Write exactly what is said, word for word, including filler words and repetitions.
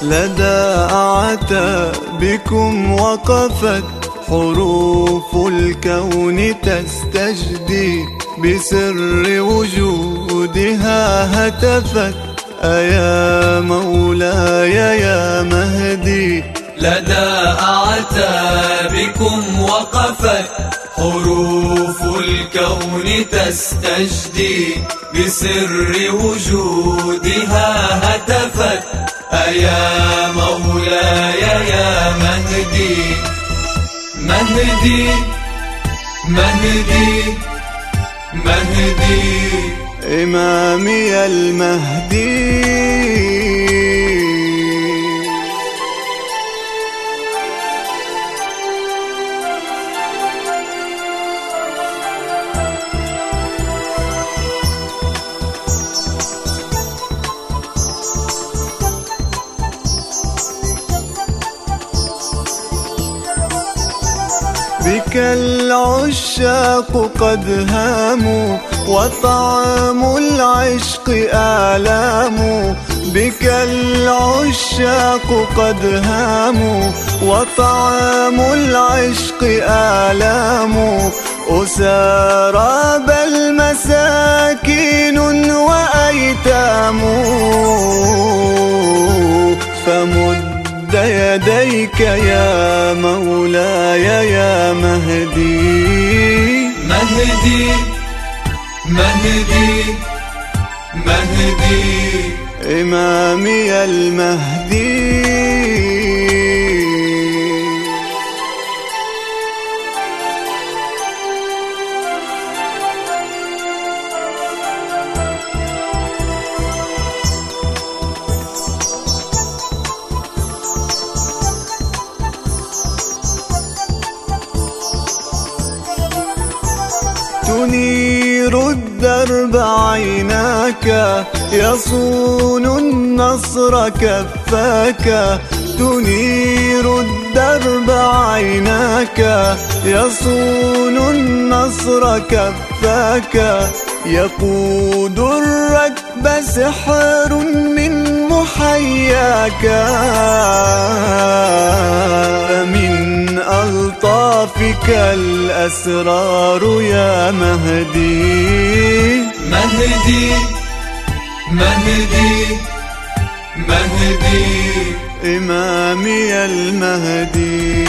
لدى أعتابكم وقفت حروف الكون تستجدي، بسر وجودها هتفت أيا مولاي يا مهدي. لدى أعتابكم وقفت حروف الكون تستجدي، بسر وجودها هتفت أيا مولاي يا مهدي. مهدي مهدي مهدي إمامي المهدي. بك العشاق قد هاموا وطعم العشق آلام، بك العشاق قد هاموا وطعم العشق آلام، أسارى بل مساكين وأيتام، فمد يديك يا مولاي يا مهدي. مهدي مهدي مهدي إمامي المهدي. تنير الدرب عيناك، يصون النصر كفاك، تنير الدرب عيناك، يصون النصر كفاك، يقود الركب سحر من محياك، من ألطافك الأسرار يا مهدي. مهدي مهدي مهدي إمامي المهدي.